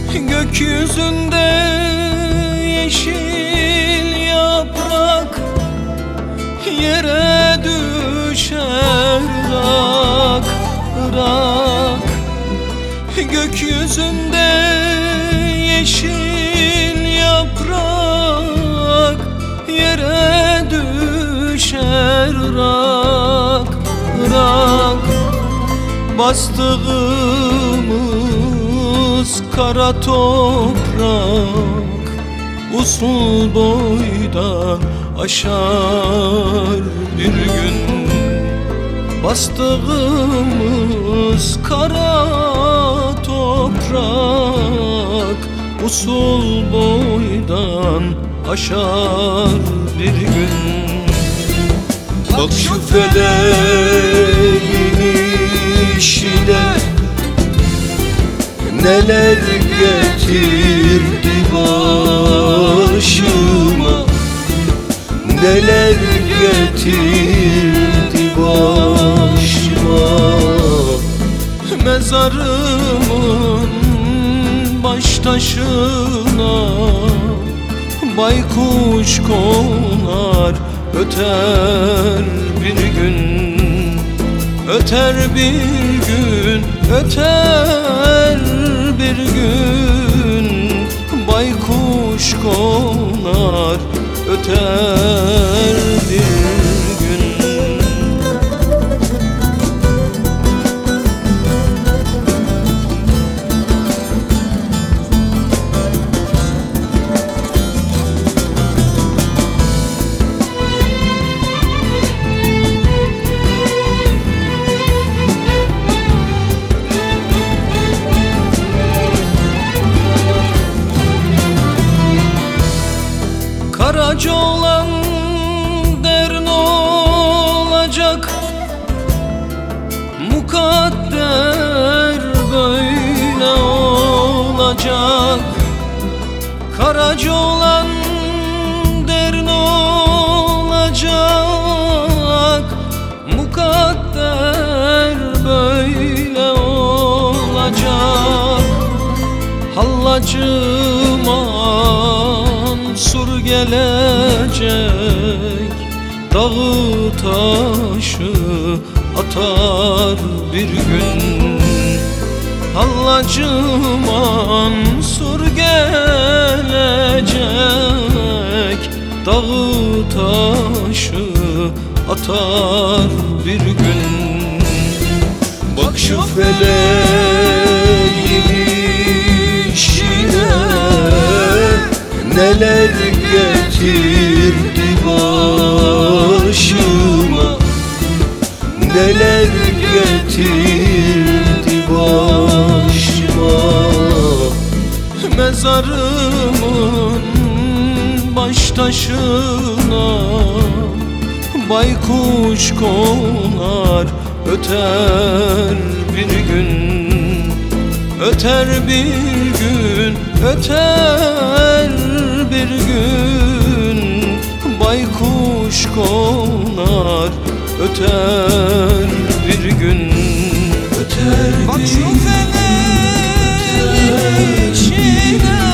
Gökyüzünde yeşil yaprak yere düşer rak rak. Gökyüzünde yeşil yaprak yere düşer rak rak. Bastığımız kara toprak usul boydan aşar bir gün. Bastığımız kara toprak usul boydan aşar bir gün. Bak şu feleğin işine neler getirdi başıma, neler getirdi başıma. Mezarımın baş taşına baykuş konar, öter bir gün, öter bir gün, öter bir gün. Baykuş konar, öter bir gün. Karaca olan dern olacak, mukadder böyle olacak. Karaca olan dern olacak, mukadder böyle olacak. Hallacıma sur gelecek, dağı taşı atar bir gün. Hallacıma sur gelecek, dağı taşı atar bir gün. Bak şu feleğin işine neler getirdi başıma, neler getirdi başıma. Mezarımın baş taşına baykuş konar, öter bir gün, öter bir gün, öter bir gün. Baykuş konar, öter bir gün, öter bir gün. Bak şu feleğin içine